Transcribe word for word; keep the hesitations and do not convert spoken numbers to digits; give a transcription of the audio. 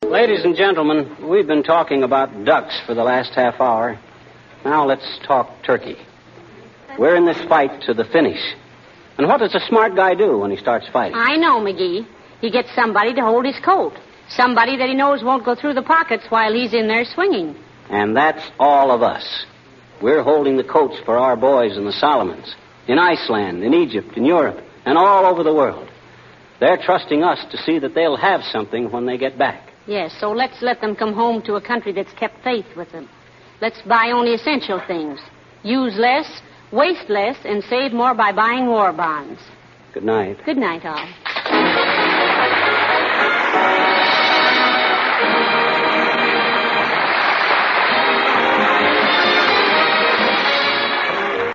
Ladies and gentlemen, we've been talking about ducks for the last half hour. Now let's talk turkey. We're in this fight to the finish. And what does a smart guy do when he starts fighting? I know, McGee. He gets somebody to hold his coat. Somebody that he knows won't go through the pockets while he's in there swinging. And that's all of us. We're holding the coats for our boys in the Solomons, in Iceland, in Egypt, in Europe, and all over the world. They're trusting us to see that they'll have something when they get back. Yes, so let's let them come home to a country that's kept faith with them. Let's buy only essential things. Use less, waste less, and save more by buying war bonds. Good night. Good night, all.